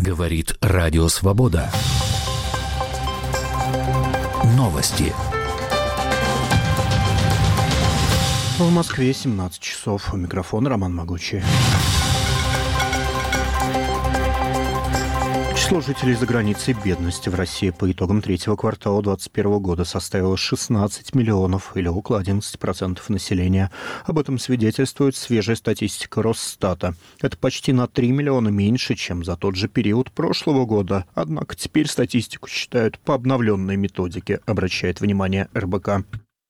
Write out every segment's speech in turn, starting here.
Говорит Радио Свобода. Новости. В Москве 17 часов. У микрофона Роман Могучий. Число жителей за границей бедности в России по итогам третьего квартала 2021 года составило 16 миллионов, или около 11% населения. Об этом свидетельствует свежая статистика Росстата. Это почти на 3 миллиона меньше, чем за тот же период прошлого года. Однако теперь статистику считают по обновленной методике, обращает внимание РБК.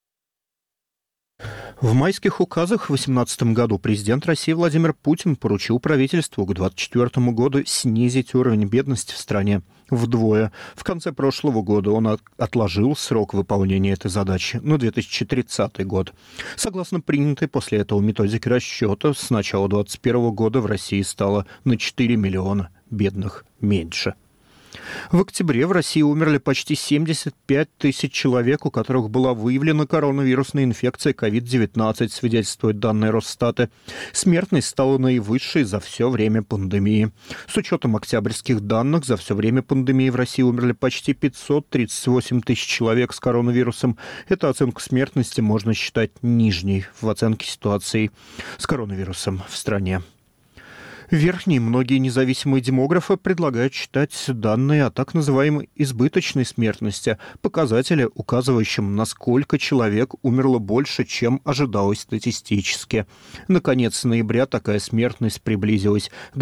В майских указах в 2018 году президент России Владимир Путин поручил правительству к 2024 году снизить уровень бедности в стране вдвое. В конце прошлого года он отложил срок выполнения этой задачи на 2030 год. Согласно принятой после этого методике расчета, с начала 2021 года в России стало на 4 миллиона бедных меньше. В октябре в России умерли почти 75 тысяч человек, у которых была выявлена коронавирусная инфекция COVID-19, свидетельствуют данные Росстата. Смертность стала наивысшей за все время пандемии. С учетом октябрьских данных, за все время пандемии в России умерли почти 538 тысяч человек с коронавирусом. Эту оценку смертности можно считать нижней в оценке ситуации с коронавирусом в стране. Верхние многие независимые демографы предлагают считать данные о так называемой избыточной смертности, показателе, указывающем, насколько человек умерло больше, чем ожидалось статистически. На конец ноября такая смертность приблизилась к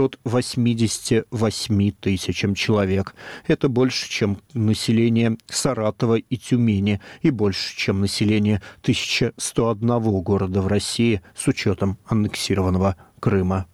988 тысячам человек. Это больше, чем население Саратова и Тюмени, и больше, чем население 1101 города в России с учетом аннексированного Крыма.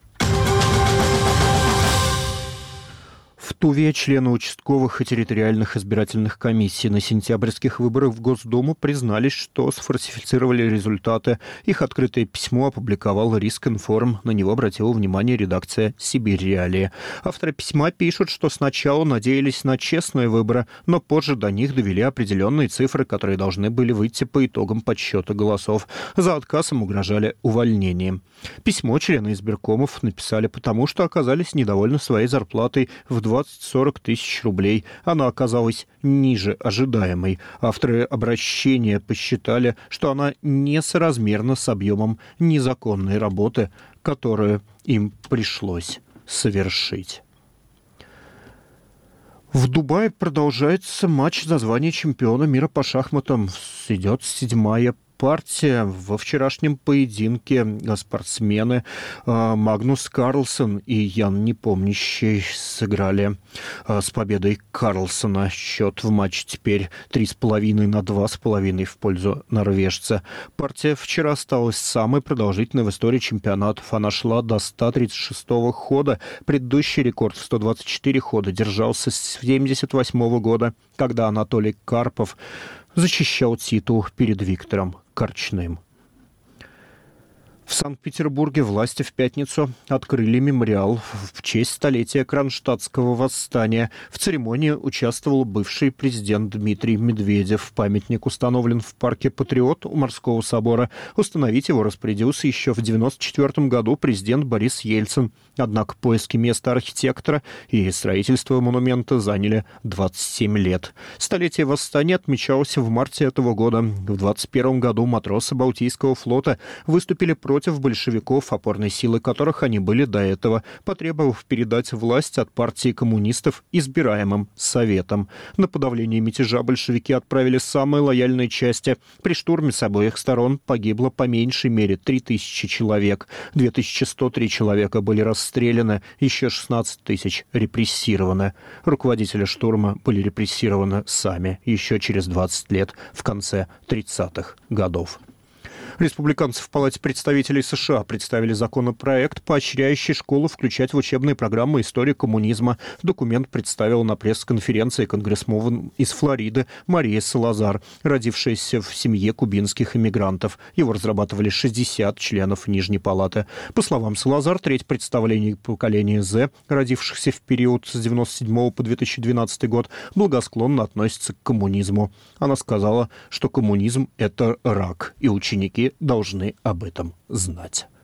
В Туве члены участковых и территориальных избирательных комиссий на сентябрьских выборах в Госдуму признались, что сфальсифицировали результаты. Их открытое письмо опубликовал Рискинформ. На него обратила внимание редакция «Сибирь Реалии». Авторы письма пишут, что сначала надеялись на честные выборы, но позже до них довели определенные цифры, которые должны были выйти по итогам подсчета голосов. За отказом угрожали увольнением. Письмо члены избиркомов написали потому, что оказались недовольны своей зарплатой в 20-40 тысяч рублей. Она оказалась ниже ожидаемой. Авторы обращения посчитали, что она несоразмерна с объемом незаконной работы, которую им пришлось совершить. В Дубае продолжается матч за звание чемпиона мира по шахматам. Идет 7-я партия. Во вчерашнем поединке спортсмены Магнус Карлсон и Ян Непомнящий сыграли с победой Карлсона. Счет в матче теперь 3,5 на 2,5 в пользу норвежца. Партия вчера осталась самой продолжительной в истории чемпионатов. Она шла до 136-го хода. Предыдущий рекорд в 124 хода держался с 1978 года, когда Анатолий Карпов защищал титул перед Виктором Корчным. В Санкт-Петербурге власти в пятницу открыли мемориал в честь столетия Кронштадтского восстания. В церемонии участвовал бывший президент Дмитрий Медведев. Памятник установлен в парке «Патриот» у Морского собора. Установить его распорядился еще в 1994 году президент Борис Ельцин. Однако поиски места архитектора и строительство монумента заняли 27 лет. Столетие восстания отмечалось в марте этого года. В 2021 году матросы Балтийского флота выступили против большевиков, опорной силой которых они были до этого, потребовав передать власть от партии коммунистов избираемым советам. На подавление мятежа большевики отправили самые лояльные части. При штурме с обоих сторон погибло по меньшей мере 3000 человек. 2103 человека были расстреляны, еще 16 тысяч репрессированы. Руководители штурма были репрессированы сами еще через 20 лет, в конце 30-х годов. Республиканцы в Палате представителей США представили законопроект, поощряющий школу включать в учебные программы историю коммунизма. Документ представила на пресс-конференции конгрессмен из Флориды Мария Салазар, родившаяся в семье кубинских иммигрантов. Его разрабатывали 60 членов Нижней палаты. По словам Салазар, треть представлений поколения Z, родившихся в период с 1997 по 2012 год, благосклонно относятся к коммунизму. Она сказала, что коммунизм – это рак, и ученики должны об этом знать.